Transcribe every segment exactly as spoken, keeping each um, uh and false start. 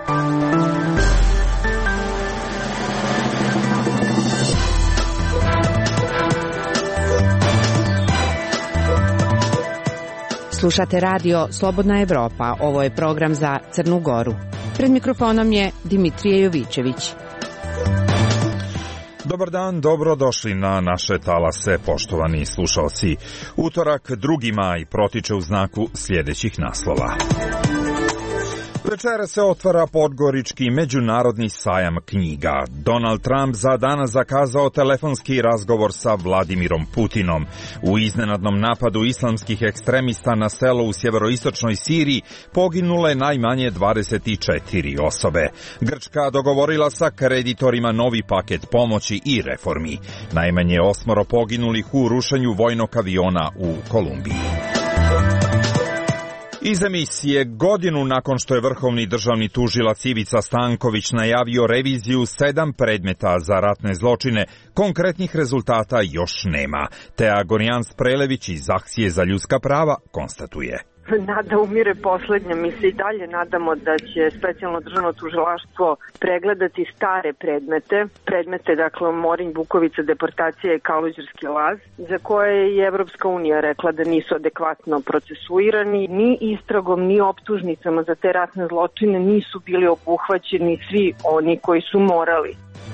Slušate radio Slobodna Evropa. Ovo je program za Crnu Goru. Pred mikrofonom je Dimitrije Jovićević. Dobar dan, dobrodošli na naše talase, poštovani slušalci. Utorak, drugi maj, protiče u znaku sljedećih naslova. Večera se otvara Podgorički međunarodni sajam knjiga. Donald Trump za danas zakazao telefonski razgovor sa Vladimirom Putinom. U iznenadnom napadu islamskih ekstremista na selo u sjeveroistočnoj Siriji poginule najmanje dvadeset četiri osobe. Grčka dogovorila sa kreditorima novi paket pomoći i reformi. Najmanje osmoro poginulih u rušenju vojnog aviona u Kolumbiji. Iz emisije, godinu nakon što je vrhovni državni tužilac Ivica Stanković najavio reviziju sedam predmeta za ratne zločine, konkretnih rezultata još nema. Tea Gorjans-Prelević iz Akcije za ljudska prava konstatuje. Nada umire poslednja. Mi se i dalje nadamo da će specijalno državno tužilaštvo pregledati stare predmete, predmete dakle Morinj, Bukovica, deportacija i Kaluđerski laz, za koje je i Evropska unija rekla da nisu adekvatno procesuirani. Ni istragom, ni optužnicama za te ratne zločine nisu bili obuhvaćeni svi oni koji su morali.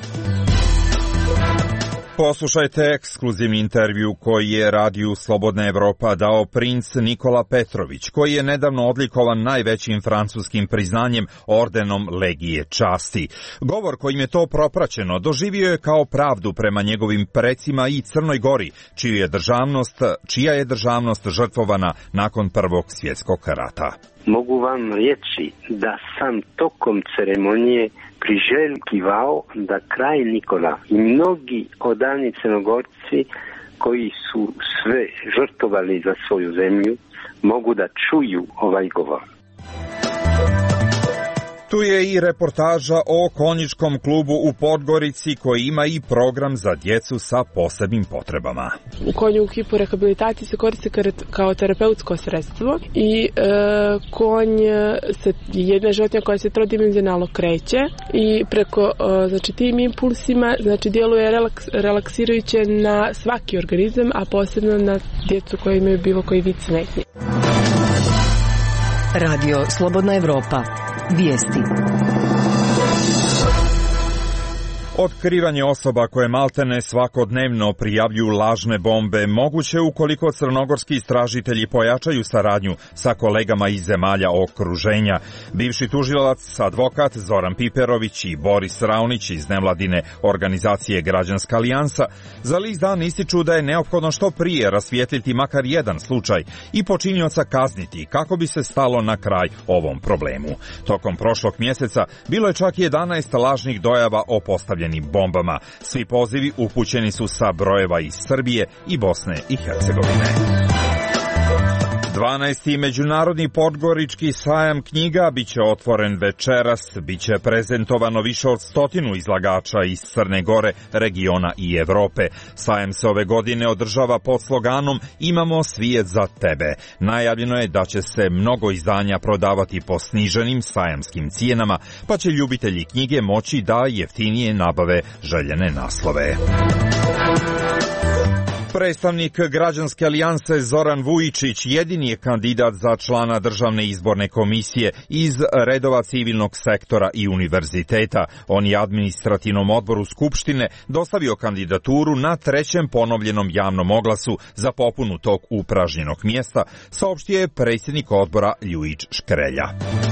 Poslušajte ekskluzivni intervju koji je radiju Slobodna Evropa dao princ Nikola Petrović, koji je nedavno odlikovan najvećim francuskim priznanjem ordenom Legije časti. Govor kojim je to propraćeno doživio je kao pravdu prema njegovim precima i Crnoj Gori, čiju je državnost, čija je državnost žrtvovana nakon Prvog svjetskog rata. Mogu vam reći da sam tokom ceremonije priželjkivao da kralj Nikola i mnogi odani Crnogorci koji su sve žrtvovali za svoju zemlju mogu da čuju ovaj govor. Tu je i reportaža o konjičkom klubu u Podgorici koji ima i program za djecu sa posebnim potrebama. Konj u hiporehabilitaciji se koristi kao terapeutsko sredstvo i e, konj se, jedna životinja koja se trodimenzionalno kreće i preko e, znači, tim impulsima znači, djeluje relaks, relaksirajuće na svaki organizam, a posebno na djecu koji imaju bilo koji vid smetnje. Radio Slobodna Evropa. Vijesti. Otkrivanje osoba koje maltene svakodnevno prijavljuju lažne bombe moguće ukoliko crnogorski istražitelji pojačaju saradnju sa kolegama iz zemalja okruženja. Bivši tužilac, advokat Zoran Piperović i Boris Raunić iz nevladine organizacije Građanska alijansa za list Dan ističu da je neophodno što prije rasvijetliti makar jedan slučaj i počinioca kazniti kako bi se stalo na kraj ovom problemu. Tokom prošlog mjeseca bilo je čak jedanaest lažnih dojava o postavljanju bombama. Svi pozivi upućeni su sa brojeva iz Srbije i Bosne i Hercegovine. dvanaesti. Međunarodni Podgorički sajam knjiga biće otvoren večeras, biće prezentovano više od stotinu izlagača iz Crne Gore, regiona i Evrope. Sajam se ove godine održava pod sloganom Imamo svijet za tebe. Najavljeno je da će se mnogo izdanja prodavati po sniženim sajamskim cijenama, pa će ljubitelji knjige moći da jeftinije nabave željene naslove. Predstavnik Građanske alijanse Zoran Vujičić jedini je kandidat za člana Državne izborne komisije iz redova civilnog sektora i univerziteta. On je administrativnom odboru Skupštine dostavio kandidaturu na trećem ponovljenom javnom oglasu za popunu tog upražnjenog mjesta, saopštio je predsjednik odbora Ljujić Škrelja.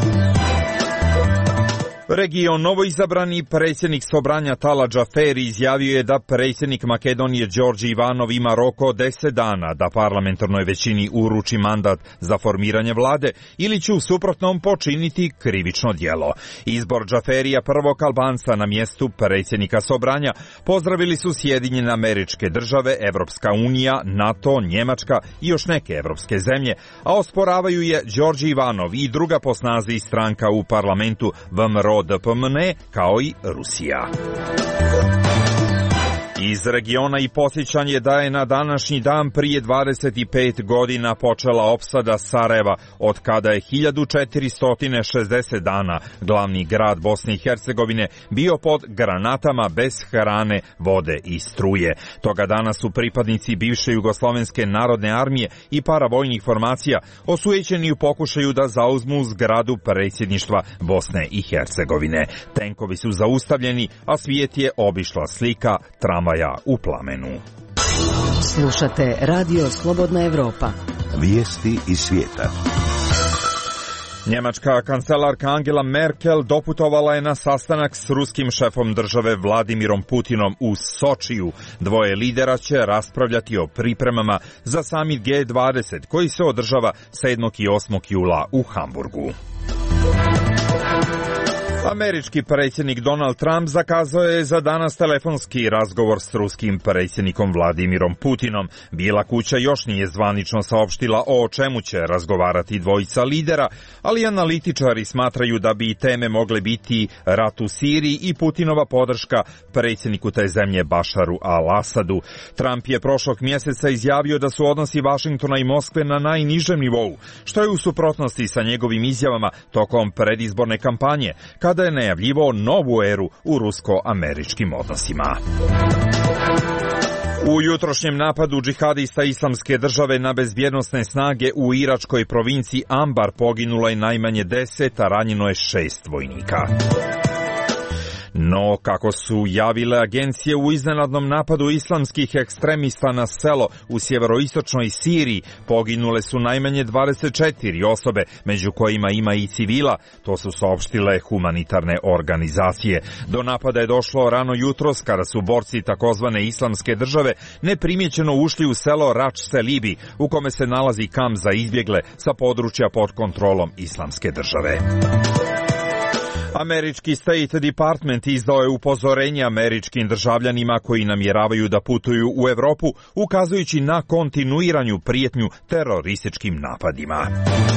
Region novoizabrani predsjednik Sobranja Tala Džaferi izjavio je da predsjednik Makedonije Đorđe Ivanov ima rok od deset dana da parlamentarnoj većini uruči mandat za formiranje vlade ili će u suprotnom počiniti krivično djelo. Izbor Džaferija, prvog Albanca na mjestu predsjednika Sobranja, pozdravili su Sjedinjene Američke Države, Evropska unija, NATO, Njemačka i još neke evropske zemlje, a osporavaju je Đorđe Ivanov i druga po snazi stranka u parlamentu V M R O D P M N, kao i Rusija. Iz regiona i podsjećanje da je na današnji dan prije dvadeset pet godina počela opsada Sarajeva, od kada je hiljadu četiristo šezdeset dana glavni grad Bosne i Hercegovine bio pod granatama bez hrane, vode i struje. Toga dana su pripadnici bivše Jugoslovenske narodne armije i paravojnih formacija osujećeni u pokušaju da zauzmu zgradu predsjedništva Bosne i Hercegovine. Tenkovi su zaustavljeni, a svijet je obišla slika tramvaja u plamenu. Slušate Radio Slobodna Evropa. Vijesti iz svijeta. Njemačka kancelarka Angela Merkel doputovala je na sastanak s ruskim šefom države Vladimirom Putinom u Sočiju. Dvoje lidera će raspravljati o pripremama za samit G dvadeset koji se održava sedmog i osmog jula u Hamburgu. Američki predsjednik Donald Trump zakazao je za danas telefonski razgovor s ruskim predsjednikom Vladimirom Putinom. Bijela kuća još nije zvanično saopštila o čemu će razgovarati dvojica lidera, ali analitičari smatraju da bi teme mogle biti rat u Siriji i Putinova podrška predsjedniku te zemlje Bašaru al-Asadu. Trump je prošlog mjeseca izjavio da su odnosi Vašingtona i Moskve na najnižem nivou, što je u suprotnosti sa njegovim izjavama tokom predizborne kampanje, kada je najavljivao novu eru u rusko-američkim odnosima. U jutrošnjem napadu džihadista Islamske države na bezbjednosne snage u iračkoj provinciji Ambar poginulo je najmanje deset, a ranjeno je šest vojnika. No, kako su javile agencije, u iznenadnom napadu islamskih ekstremista na selo u sjeveroistočnoj Siriji poginule su najmanje dvadeset četiri osobe, među kojima ima i civila, to su saopštile humanitarne organizacije. Do napada je došlo rano jutros kada su borci takozvane Islamske države neprimjećeno ušli u selo Rač Selibi, u kome se nalazi kamp za izbjegle sa područja pod kontrolom Islamske države. Američki State Department izdao je upozorenje američkim državljanima koji namjeravaju da putuju u Evropu, ukazujući na kontinuiranju prijetnju terorističkim napadima.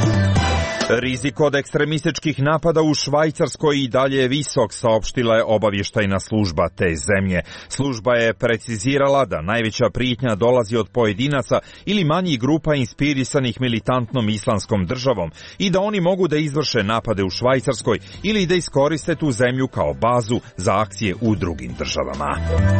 Rizik od ekstremističkih napada u Švajcarskoj i dalje je visok, saopštila je obavještajna služba te zemlje. Služba je precizirala da najveća prijetnja dolazi od pojedinaca ili manjih grupa inspirisanih militantnom islamskom državom i da oni mogu da izvrše napade u Švajcarskoj ili da iskoriste tu zemlju kao bazu za akcije u drugim državama.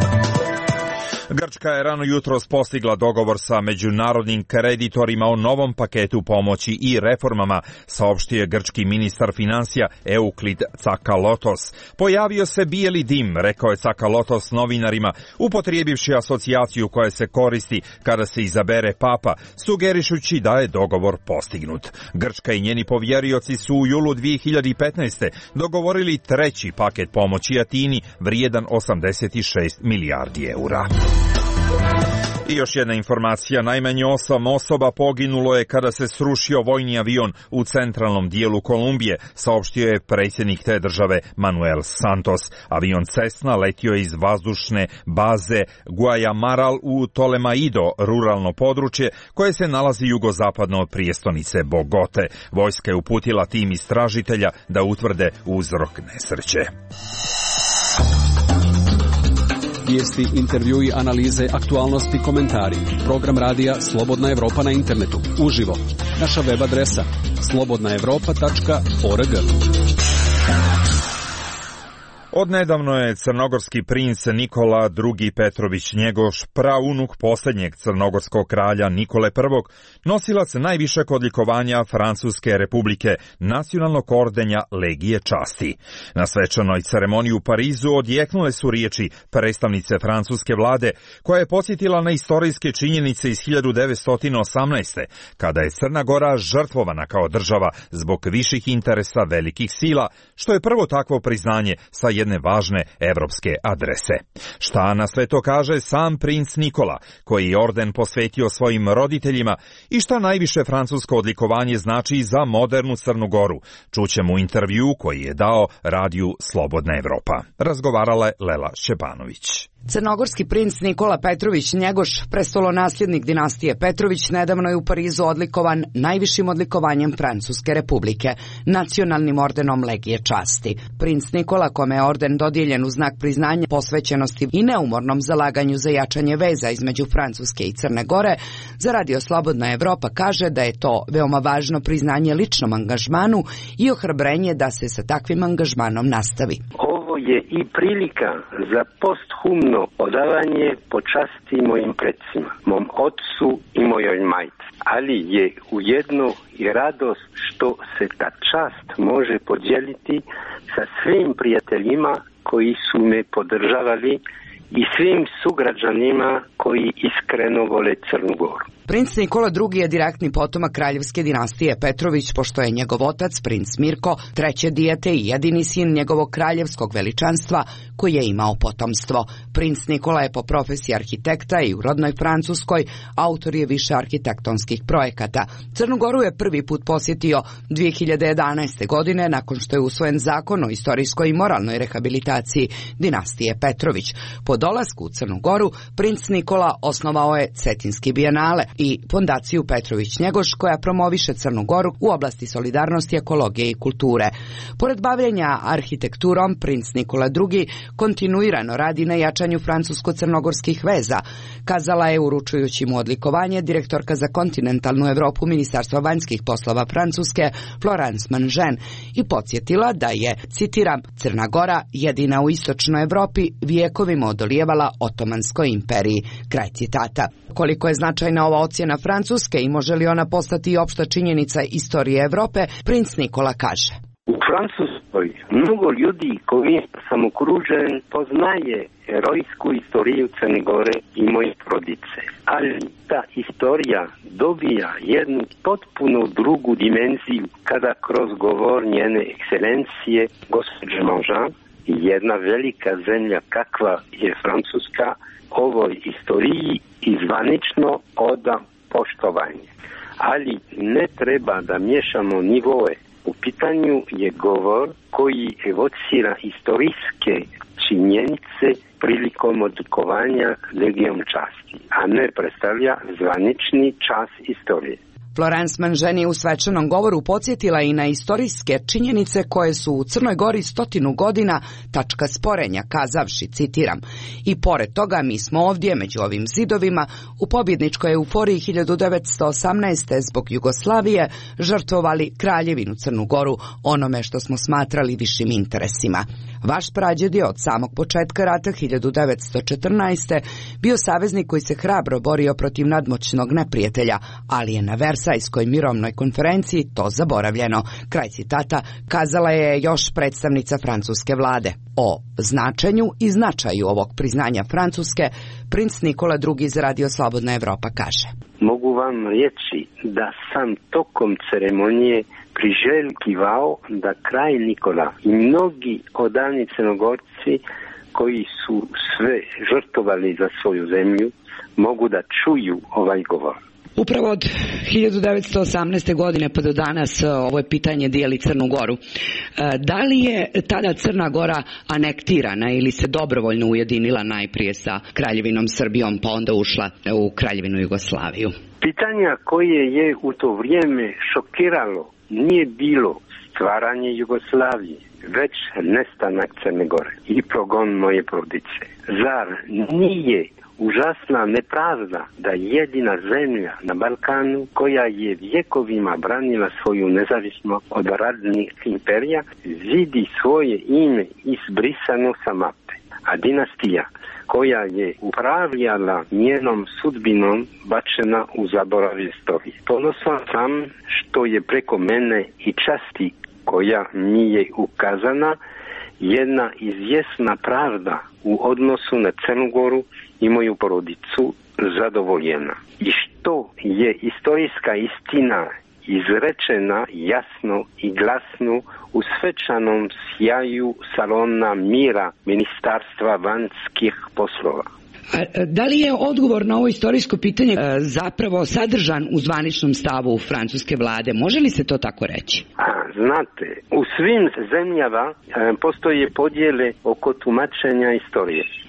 Grčka je rano jutros postigla dogovor sa međunarodnim kreditorima o novom paketu pomoći i reformama, saopštio je grčki ministar financija Euklid Tsakalotos. Pojavio se bijeli dim, rekao je Tsakalotos novinarima, upotrijebivši asocijaciju koja se koristi kada se izabere papa, sugerišući da je dogovor postignut. Grčka i njeni povjerioci su u julu dvije hiljade petnaeste. dogovorili treći paket pomoći Atini vrijedan osamdeset šest milijardi eura. I još jedna informacija, najmanje osam osoba poginulo je kada se srušio vojni avion u centralnom dijelu Kolumbije, saopštio je predsjednik te države Manuel Santos. Avion Cessna letio je iz vazdušne baze Guayamaral u Tolemaido, ruralno područje koje se nalazi jugozapadno od prijestolnice Bogote. Vojska je uputila tim istražitelja da utvrde uzrok nesreće. Vijesti, intervjui, analize, aktualnosti, komentari. Program radija Slobodna Evropa na internetu. Uživo. Naša web adresa slobodna evropa tačka org. Odnedavno je crnogorski princ Nikola drugi Petrović Njegoš, praunuk posljednjeg crnogorskog kralja Nikole prvog, nosilac najvišeg odlikovanja Francuske republike, nacionalnog ordenja Legije časti. Na svečanoj ceremoniji u Parizu odjeknule su riječi predstavnice francuske vlade, koja je podsjetila na istorijske činjenice iz hiljadu devetsto osamnaeste. kada je Crna Gora žrtvovana kao država zbog viših interesa velikih sila, što je prvo takvo priznanje sa jedne važne evropske adrese. Šta na sve to kaže sam princ Nikola, koji je orden posvetio svojim roditeljima, i šta najviše francusko odlikovanje znači za modernu Crnu Goru, čućemo u intervju koji je dao radiju Slobodna Evropa. Razgovarala je Lela Šćepanović. Crnogorski princ Nikola Petrović Njegoš, prestolonasljednik dinastije Petrović, nedavno je u Parizu odlikovan najvišim odlikovanjem Francuske republike, nacionalnim ordenom Legije časti. Princ Nikola, kome je orden dodijeljen u znak priznanja posvećenosti i neumornom zalaganju za jačanje veza između Francuske i Crne Gore, za Radio Slobodna Evropa kaže da je to veoma važno priznanje ličnom angažmanu i ohrabrenje da se sa takvim angažmanom nastavi. Ovo je i prilika za posthumno odavanje počasti mojim predsima, mom otcu i mojoj majci. Ali je ujedno i radost što se ta čast može podijeliti sa svim prijateljima koji su me podržavali i svim sugrađanima koji iskreno vole Crnu Goru. Princ Nikola drugi je direktni potomak kraljevske dinastije Petrović, pošto je njegov otac, princ Mirko, treće dijete i jedini sin njegovog kraljevskog veličanstva koji je imao potomstvo. Princ Nikola je po profesiji arhitekta i u rodnoj Francuskoj autor je više arhitektonskih projekata. Crnu Goru je prvi put posjetio dvije hiljade jedanaeste. godine nakon što je usvojen zakon o istorijskoj i moralnoj rehabilitaciji dinastije Petrović. Po dolasku u Crnu Goru, princ Nikola osnovao je Cetinski bijenale i fondaciju Petrović Njegoš koja promoviše Crnu Goru u oblasti solidarnosti, ekologije i kulture. Pored bavljenja arhitekturom, princ Nikola drugi kontinuirano radi na jačanju francusko-crnogorskih veza, kazala je uručujući mu odlikovanje direktorka za kontinentalnu Evropu Ministarstva vanjskih poslova Francuske Florence Manžen i podsjetila da je, citiram, Crna Gora jedina u istočnoj Evropi vijekovima odolijevala Otomanskoj imperiji. Kraj citata. Koliko je značajna ova ocjena Francuske i može li ona postati opšta činjenica istorije Evrope, princ Nikola kaže. U Francuskoj mnogo ljudi koji sam okružen poznaje herojsku istoriju Crne Gore i moje porodice. Ali ta istorija dobija jednu potpuno drugu dimenziju kada kroz govor njene ekscelencije gospođe Manžan, jedna velika zemlja kakva je Francuska, ovoj istoriji izvanično oda poštovanje. Ali ne treba da miješamo nivoe. U pitanju je govor koji evocira istorijske činjenice prilikom odlikovanja Legijom časti, a ne predstavlja zvanični čas istorije. Florence Manžen je u svečanom govoru podsjetila i na istorijske činjenice koje su u Crnoj Gori stotinu godina tačka sporenja, kazavši, citiram, i pored toga mi smo ovdje među ovim zidovima u pobjedničkoj euforiji hiljadu devetsto osamnaeste. zbog Jugoslavije žrtvovali Kraljevinu Crnu Goru onome što smo smatrali višim interesima. Vaš prađed je od samog početka rata hiljadu devetsto četrnaeste. bio saveznik koji se hrabro borio protiv nadmoćnog neprijatelja, ali je na Versajskoj mirovnoj konferenciji to zaboravljeno. Kraj citata, kazala je još predstavnica francuske vlade. O značenju i značaju ovog priznanja Francuske, princ Nikola drugi za Radio Slobodna Evropa kaže. Mogu vam reći da sam tokom ceremonije priželjkivao da kralj Nikola i mnogi odavni Crnogorci koji su sve žrtvovali za svoju zemlju mogu da čuju ovaj govor. Upravo od hiljadu devetsto osamnaeste. godine pa do danas ovo je pitanje dijeli Crnu Goru. Da li je tada Crna Gora anektirana ili se dobrovoljno ujedinila najprije sa Kraljevinom Srbijom pa onda ušla u Kraljevinu Jugoslaviju? Pitanja koje je u to vrijeme šokiralo nije bilo stvaranje Jugoslavije, već nestanak Crne Gore i progon moje porodice. Zar nije užasna nepravda da jedina zemlja na Balkanu koja je vjekovima branila svoju nezavisnost od radnih imperija vidi svoje ime izbrisano sa mape, a dinastija koja je upravljala njenom sudbinom bačena u zaborav istorije. Ponosan sam što je preko mene i časti koja mi je ukazana jedna izvjesna pravda u odnosu na Crnu Goru i moju porodicu zadovoljena. I što je istorijska istina izrečena jasno i glasno u svečanom sjaju salona mira Ministarstva vanjskih poslova. A da li je odgovor na ovo istorijsko pitanje zapravo sadržan u zvaničnom stavu francuske vlade? Može li se to tako reći? A, znate, u svim zemljama e, postoje podjele oko tumačenja istorije.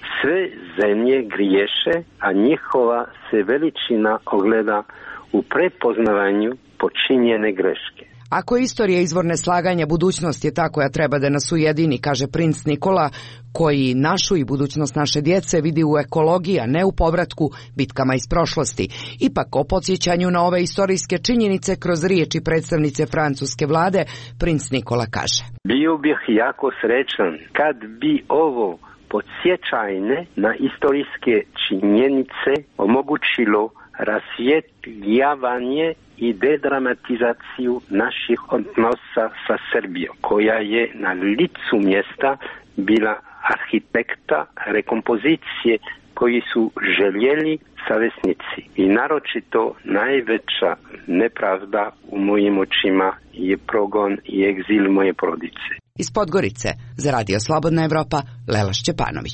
sve zemlje griješe, a njihova se veličina ogleda u prepoznavanju počinjene greške. Ako je istorija izvor neslaganja, budućnost je ta koja treba da nas ujedini, kaže princ Nikola, koji našu i budućnost naše djece vidi u ekologiji, a ne u povratku bitkama iz prošlosti. Ipak o podsjećanju na ove istorijske činjenice kroz riječi predstavnice francuske vlade, princ Nikola kaže: Bio bih jako srećan kad bi ovo podsjećanje na istorijske činjenice omogućilo rasvjetljavanje i dedramatizaciju naših odnosa sa Srbijom, koja je na licu mjesta bila arhitekta rekompozicije koji su željeli savjesnici. I naročito najveća nepravda u mojim očima je progon i egzil moje porodice. Iz Podgorice, za Radio Slobodna Evropa, Lela Šćepanović.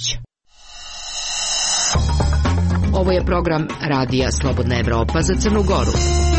Ovo je program Radija Slobodna Evropa za Crnu Goru.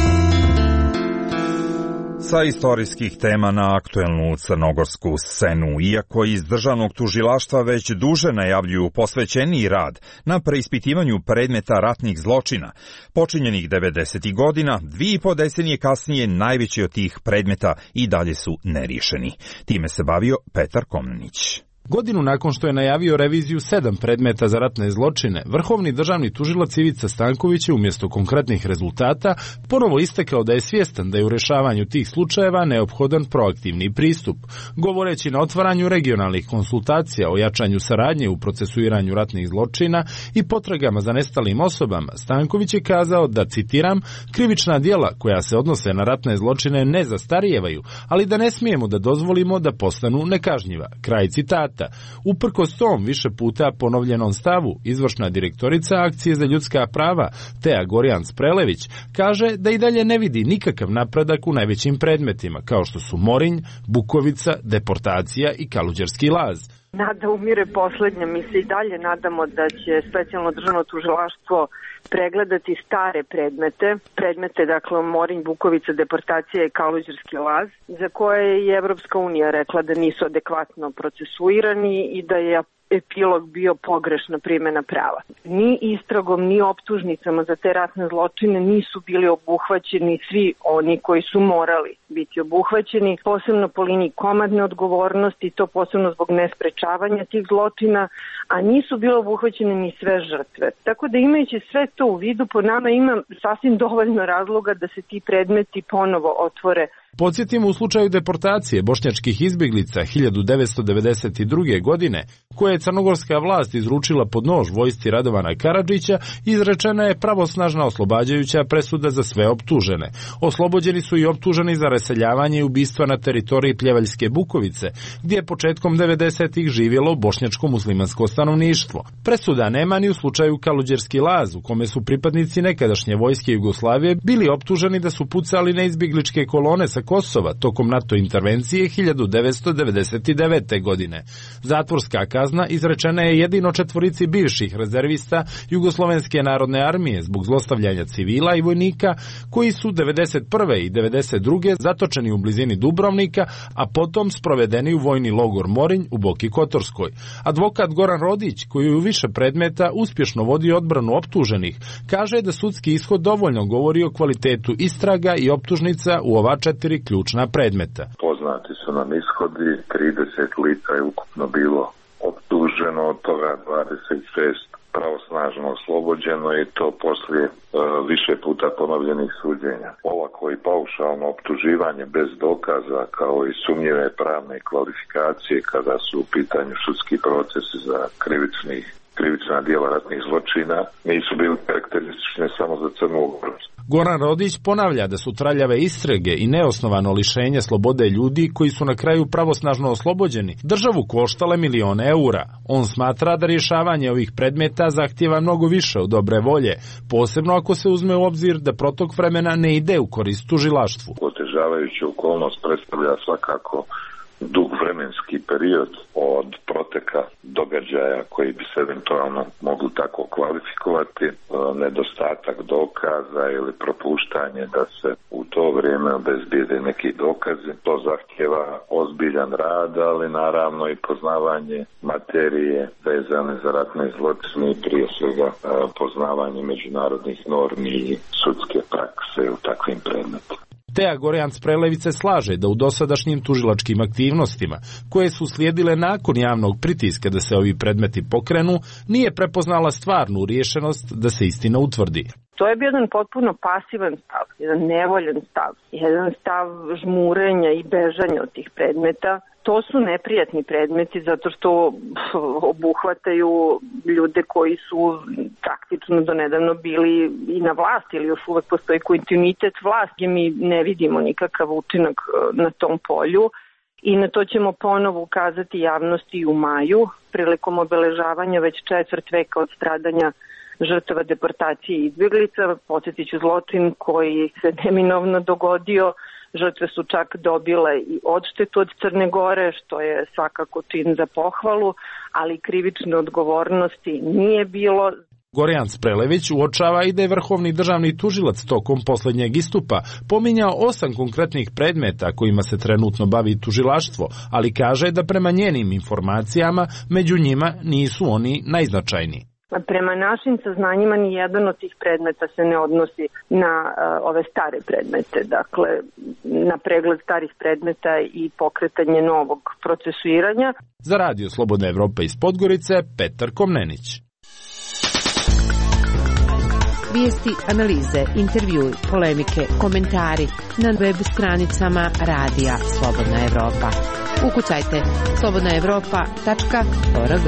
Sa istorijskih tema na aktuelnu crnogorsku scenu, iako iz državnog tužilaštva već duže najavljuju posvećeniji rad na preispitivanju predmeta ratnih zločina, počinjenih devedesetih godina, dvije i po decenije kasnije najveći od tih predmeta i dalje su neriješeni. Time se bavio Petar Komnenić. Godinu nakon što je najavio reviziju sedam predmeta za ratne zločine, vrhovni državni tužilac Ivica Stanković je umjesto konkretnih rezultata ponovo istakao da je svjestan da je u rješavanju tih slučajeva neophodan proaktivni pristup. Govoreći na otvaranju regionalnih konsultacija o jačanju saradnje u procesuiranju ratnih zločina i potragama za nestalim osobama, Stanković je kazao da, citiram, krivična djela koja se odnose na ratne zločine ne zastarijevaju, ali da ne smijemo da dozvolimo da postanu nekažnjiva. Kraj citata. Uprkos tom više puta ponovljenom stavu, izvršna direktorica Akcije za ljudska prava Teja Gorjanac-Prelević kaže da i dalje ne vidi nikakav napredak u najvećim predmetima, kao što su Morinj, Bukovica, deportacija i Kaluđerski laz. Nada umire poslednja. Mi se i dalje nadamo da će specijalno državno tužilaštvo pregledati stare predmete, predmete, dakle, Morinj, Bukovica, deportacija i Kaluđerski laz, za koje je i Evropska unija rekla da nisu adekvatno procesuirani i da je epilog bio pogrešna primjena prava. Ni istragom, ni optužnicama za te ratne zločine nisu bili obuhvaćeni svi oni koji su morali biti obuhvaćeni, posebno po liniji komadne odgovornosti, to posebno zbog nesprečavanja tih zločina, a nisu bile obuhvaćene ni sve žrtve. Tako da, imajući sve to u vidu, po nama ima sasvim dovoljno razloga da se ti predmeti ponovo otvore. Podsjetimo u slučaju deportacije bošnjačkih izbjeglica hiljadu devetsto devedeset druge. godine, koje je crnogorska vlast izručila pod nož vojsci Radovana Karadžića, izrečena je pravosnažna oslobađajuća presuda za sve optužene. Oslobođeni su i optuženi za raseljavanje i ubistva na teritoriji Pljevaljske Bukovice, gdje je početkom devedesetih živjelo bošnjačko muslimansko stanovništvo. Presuda nema ni u slučaju Kaluđerski laz, u kome su pripadnici nekadašnje vojske Jugoslavije bili optuženi da su pucali na izbjegličke kolone sa Kosova tokom NATO intervencije hiljadu devetsto devedeset devete. godine. Zatvorska kazna izrečena je jedino četvorici bivših rezervista Jugoslovenske narodne armije zbog zlostavljanja civila i vojnika koji su devedeset prve i devedeset druge. zatočeni u blizini Dubrovnika, a potom sprovedeni u vojni logor Morinj u Boki Kotorskoj. Advokat Goran Rodić, koji je u više predmeta uspješno vodio odbranu optuženih, kaže da sudski ishod dovoljno govori o kvalitetu istraga i optužnica u ova četiri ključna predmeta. Poznati su nam ishodi, trideset lica je ukupno bilo optuženo, od toga dvadeset šest pravosnažno oslobođeno i to poslije e, više puta ponovljenih suđenja. Ovako i paušalno optuživanje bez dokaza, kao i sumnjive pravne kvalifikacije kada su u pitanju sudski procesi za krivičnih krivična djela ratnih zločina, nisu bili karakteristične samo za Crnu Goru. Goran Rodić ponavlja da su traljave istrage i neosnovano lišenje slobode ljudi koji su na kraju pravosnažno oslobođeni državu koštale milione eura. On smatra da rješavanje ovih predmeta zahtijeva mnogo više od dobre volje, posebno ako se uzme u obzir da protok vremena ne ide u korist tužilaštvu. Otežavajuća okolnost predstavlja svakako dug vremenski period od proteka događaja koji bi se eventualno mogli tako kvalifikovati, nedostatak dokaza ili propuštanje da se u to vrijeme obezbijede neki dokazi. To zahtjeva ozbiljan rad, ali naravno i poznavanje materije vezane za ratne zločine i prije svega poznavanje međunarodnih normi i sudske prakse u takvim predmetima. Teja Gorjanc-Prelevice slaže da u dosadašnjim tužilačkim aktivnostima, koje su slijedile nakon javnog pritiska da se ovi predmeti pokrenu, nije prepoznala stvarnu rješenost da se istina utvrdi. To je bio jedan potpuno pasivan stav, jedan nevoljan stav, jedan stav žmurenja i bežanja od tih predmeta. To su neprijatni predmeti zato što obuhvataju ljude koji su praktično donedavno bili i na vlasti ili još uvek postoji kontinuitet vlasti. Mi ne vidimo nikakav učinak na tom polju i na to ćemo ponovo ukazati javnosti u maju prilikom obeležavanja već četvrt veka od stradanja žrtava deportacije i izbjeglica. Podsjetit ću zločin koji se neminovno dogodio. Žrtve su čak dobile i odštetu od Crne Gore, što je svakako čin za pohvalu, ali krivične odgovornosti nije bilo. Gorjanc-Prelević uočava i da je vrhovni državni tužilac tokom posljednjeg istupa pominjao osam konkretnih predmeta kojima se trenutno bavi tužilaštvo, ali kaže da prema njenim informacijama među njima nisu oni najznačajniji. Prema našim saznanjima ni jedan od tih predmeta se ne odnosi na uh, ove stare predmete, dakle na pregled starih predmeta i pokretanje novog procesuiranja. Za Radio Slobodna Evropa iz Podgorice, Petar Komnenić. Vijesti, analize, intervjui, polemike, komentari na web stranicama Radija Slobodna Evropa. Ukucajte slobodna evropa tačka org.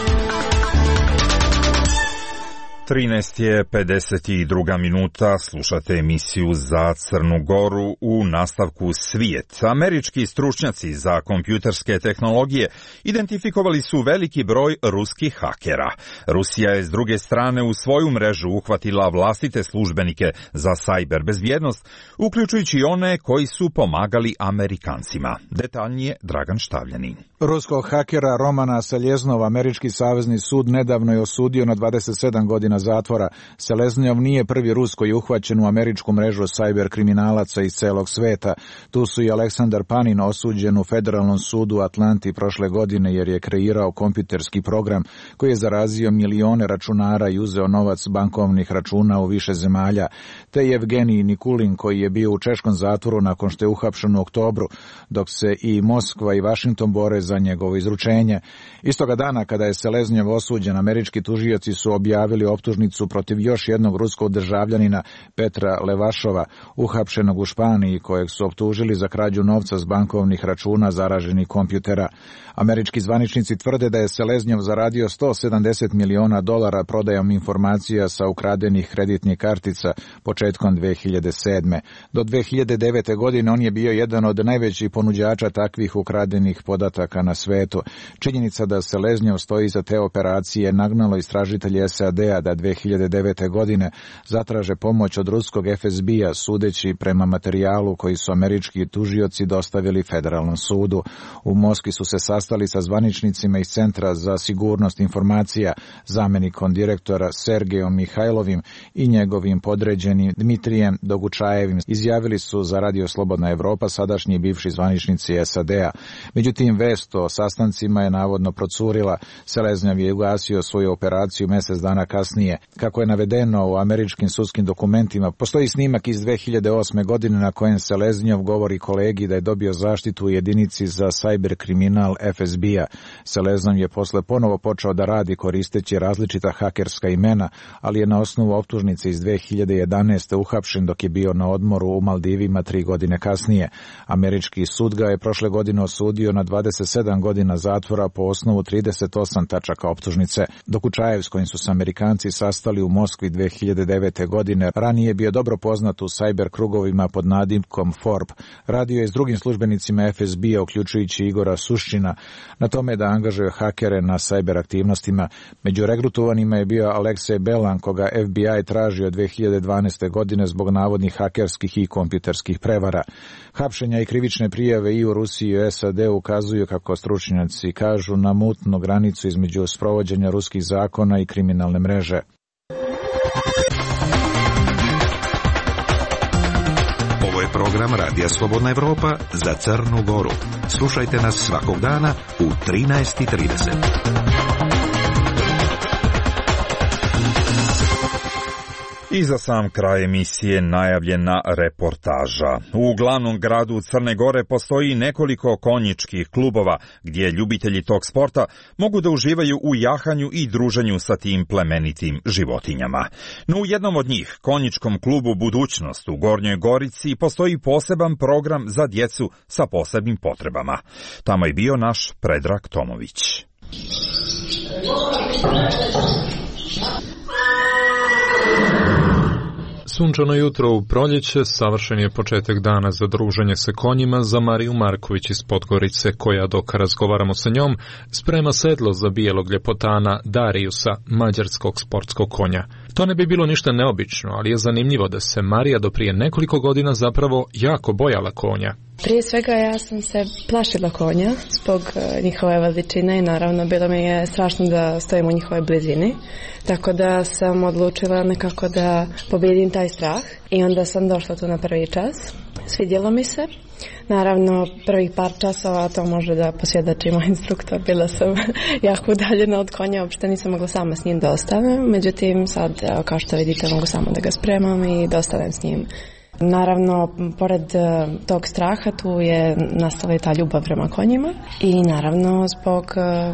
trinaest je pedeset dva minuta, slušate emisiju za Crnu Goru u nastavku Svijet. Američki stručnjaci za kompjuterske tehnologije identifikovali su veliki broj ruskih hakera. Rusija je s druge strane u svoju mrežu uhvatila vlastite službenike za sajber bezbjednost, uključujući one koji su pomagali Amerikancima. Detaljnije Dragan Štavljanin. Ruskog hakera Romana Seljeznova američki savezni sud nedavno je osudio na dvadeset sedam godina zatvora. Seleznjov nije prvi Rus koji je uhvaćen u američku mrežu sajber kriminalaca iz celog sveta. Tu su i Aleksandar Panin osuđen u Federalnom sudu u Atlanti prošle godine jer je kreirao kompjuterski program koji je zarazio milione računara i uzeo novac bankovnih računa u više zemalja. Te Evgenij Nikulin koji je bio u češkom zatvoru nakon što je uhapšen u oktobru, dok se i Moskva i Vašington bore za njegovo izručenje. Istoga dana kada je Seleznjov osuđen, američki tužioci su objavili optužnicu protiv još jednog ruskog državljanina Petra Levašova, uhapšenog u Španiji, kojeg su optužili za krađu novca s bankovnih računa zaraženih kompjutera. Američki zvaničnici tvrde da je Seleznjov zaradio sto sedamdeset miliona dolara prodajom informacija sa ukradenih kreditnih kartica početkom dve hiljade sedme. Do dve hiljade devete. godine on je bio jedan od najvećih ponuđača takvih ukradenih podataka na svetu. Činjenica da Seleznjov stoji za te operacije nagnalo istražitelji S A D-a da dve hiljade devete. godine zatraže pomoć od ruskog F S B-a, sudeći prema materijalu koji su američki tužioci dostavili Federalnom sudu. U Moskvi su se sastali sa zvaničnicima iz Centra za sigurnost informacija, zamjenikom direktora Sergejom Mihajlovim i njegovim podređenim Dmitrijem Dogučajevim. Izjavili su za Radio Slobodna Evropa sadašnji i bivši zvaničnici S A D-a. Međutim, vest o sastancima je navodno procurila. Seleznjov je ugasio svoju operaciju mjesec dana kasnije. Kako je navedeno u američkim sudskim dokumentima, postoji snimak iz dve hiljade osme. godine na kojem Seleznjov govori kolegi da je dobio zaštitu u jedinici za sajber kriminal F S B-a. Seleznjov je posle ponovo počeo da radi koristeći različita hakerska imena, ali je na osnovu optužnice iz dve hiljade jedanaeste. uhapšen dok je bio na odmoru u Maldivima tri godine kasnije. Američki sud ga je prošle godine osudio na dvadeset sedam godina zatvora po osnovu trideset osam tačaka optužnice. Dokučajev, s kojim su se Amerikanci sastali u Moskvi dve hiljade devete. godine. Ranije je bio dobro poznat u sajber krugovima pod nadimkom Forb. Radio je s drugim službenicima F S B-a, uključujući Igora Suščina, na tome da angažuje hakere na sajber aktivnostima. Među regrutovanima je bio Aleksej Belan, koga F B I tražio dve hiljade dvanaeste. godine zbog navodnih hakerskih i kompjuterskih prevara. Hapšenja i krivične prijave i u Rusiji i u S A D ukazuju, kako stručnjaci kažu, na mutnu granicu između sprovođenja ruskih zakona i kriminalne mreže. Ovo je program Radija Slobodna Evropa za Crnu Goru. Slušajte nas svakog dana u trinaest i trideset. I za sam kraj emisije najavljena reportaža. U glavnom gradu Crne Gore postoji nekoliko konjičkih klubova gdje ljubitelji tog sporta mogu da uživaju u jahanju i druženju sa tim plemenitim životinjama. No u jednom od njih, konjičkom klubu Budućnost u Gornjoj Gorici, postoji poseban program za djecu sa posebnim potrebama. Tamo je bio naš Predrag Tomović. Sunčano jutro u proljeće, savršen je početak dana za druženje sa konjima za Mariju Marković iz Podgorice, koja, dok razgovaramo sa njom, sprema sedlo za bijelog ljepotana Dariusa, mađarskog sportskog konja. To ne bi bilo ništa neobično, ali je zanimljivo da se Marija do prije nekoliko godina zapravo jako bojala konja. Prije svega ja sam se plašila konja zbog njihove veličine i naravno bilo mi je strašno da stojim u njihovoj blizini. Tako da sam odlučila nekako da pobjedim taj strah i onda sam došla tu na prvi čas. Svidjelo mi se. Naravno, prvih par časova, to može da posvjedoči moj instruktor, bila sam jako udaljena od konja, uopšte nisam mogla sama s njim da ostavim. Međutim, sad, kao što vidite, mogu samo da ga spremam i da ostavim s njim. Naravno, pored tog straha tu je nastala i ta ljubav prema konjima i naravno zbog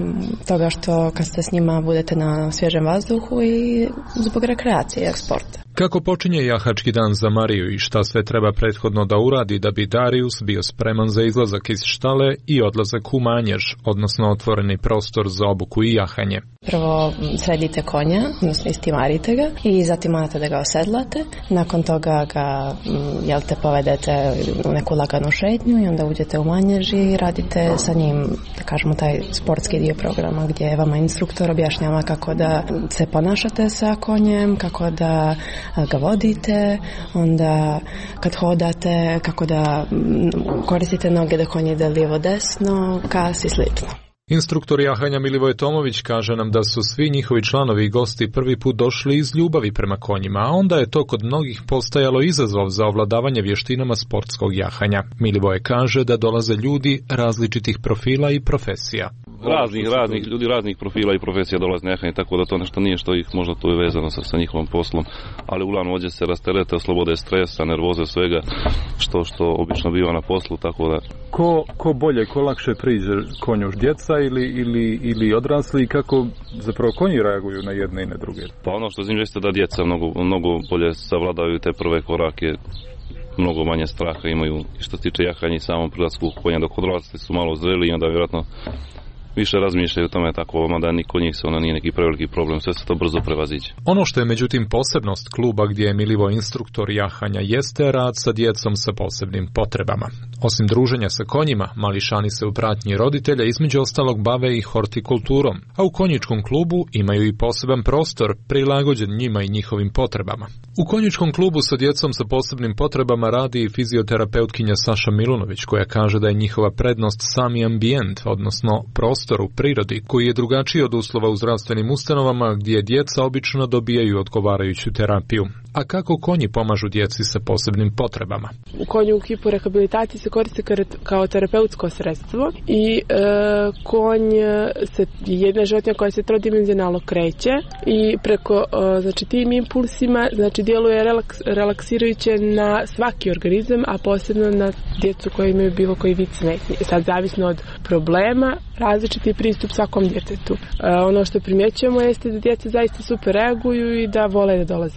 toga što kad ste s njima budete na svježem vazduhu i zbog rekreacije i sporta. Kako počinje jahački dan za Mariju i šta sve treba prethodno da uradi da bi Darius bio spreman za izlazak iz štale i odlazak u manjež, odnosno otvoreni prostor za obuku i jahanje? Prvo sredite konja, odnosno istimarite ga i zatim morate da ga osedlate. Nakon toga ga, jel te, povedete u neku laganu šetnju i onda uđete u manjež i radite sa njim, da kažemo, taj sportski dio programa gdje vama instruktor objašnjava kako da se ponašate sa konjem, kako da ga vodite, onda kad hodate, kako da koristite noge da konje ide lijevo desno, kas i slično. Instruktor jahanja Milivoje Tomović kaže nam da su svi njihovi članovi i gosti prvi put došli iz ljubavi prema konjima, a onda je to kod mnogih postajalo izazov za ovladavanje vještinama sportskog jahanja. Milivoje kaže da dolaze ljudi različitih profila i profesija. Raznih, raznih ljudi, raznih profila i profesija dolaze na jahanje, tako da to nešto nije što ih možda to je vezano sa, sa njihovom poslom, ali uglavnom ovdje se rasterete, oslobode stresa, nervoze, svega što, što obično biva na poslu, tako da... Ko, ko bolje, ko lakše priđe konju, djeca ili, ili, ili odrasli, i kako zapravo konji reaguju na jedne i na druge? Pa ono što znam jeste da djeca mnogo, mnogo bolje savladaju te prve korake, mnogo manje straha imaju što se tiče jahanja i samom prilasku konja, dok odrasli su malo zreli i onda vjerojatno više razmišljaju o tome, tako mada ni kod njih se ono nije neki preveliki problem, sve se to brzo prevaziđe. Ono što je međutim posebnost kluba gdje je Milivo instruktor jahanja jeste rad sa djecom sa posebnim potrebama. Osim druženja sa konjima, mališani se u pratnji roditelja između ostalog bave i hortikulturom, a u konjičkom klubu imaju i poseban prostor prilagođen njima i njihovim potrebama. U konjičkom klubu sa djecom sa posebnim potrebama radi i fizioterapeutkinja Saša Milunović, koja kaže da je njihova prednost sami ambijent, odnosno prostor u prirodi, koji je drugačiji od uslova u zdravstvenim ustanovama gdje djeca obično dobijaju odgovarajuću terapiju. A kako konji pomažu djeci sa posebnim potrebama? Konj u kipu rehabilitacije se koristi kao terapeutsko sredstvo i e, konj se, jedna životinja koja se trodimenzionalno kreće i preko e, znači, tim impulsima znači, djeluje relaks, relaksirajuće na svaki organizam, a posebno na djecu koji imaju bilo koji vid smetnje. Sad, zavisno od problema, različiti pristup svakom djetetu. E, ono što primjećujemo jeste da djeca zaista super reaguju i da vole da dolaze ovdje.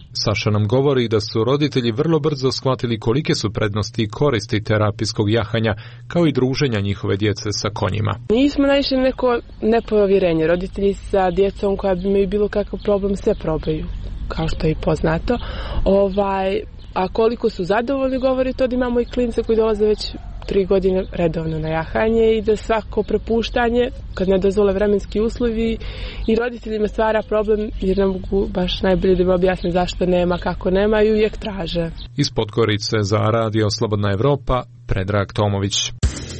Saša nam govori da su roditelji vrlo brzo shvatili kolike su prednosti i koristi terapijskog jahanja, kao i druženja njihove djece sa konjima. Nismo naišli na neko nepovjerenje. Roditelji sa djecom koja bi imaju bilo kakav problem sve probaju, kao što je i poznato. Ovaj, a koliko su zadovoljni govori to da imamo i klince koji dolaze već tri godine redovno na jahanje i da svako prepuštanje, kad ne dozvole vremenski uslovi, i roditeljima stvara problem jer ne mogu baš najbolje da im objasne zašto nema, kako nema, i uvijek traže. Iz Podgorice za Radio Slobodna Evropa, Predrag Tomović.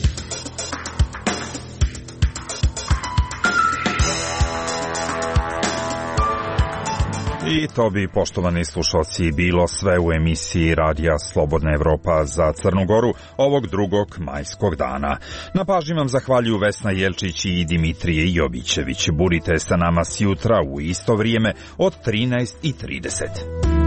I to bi, poštovani slušalci, bilo sve u emisiji Radija Slobodna Evropa za Crnu Goru ovog drugog majskog dana. Na pažnji vam zahvaljuju Vesna Jelčić i Dimitrije Jovićević. Budite sa nama sjutra u isto vrijeme od trinaest i trideset.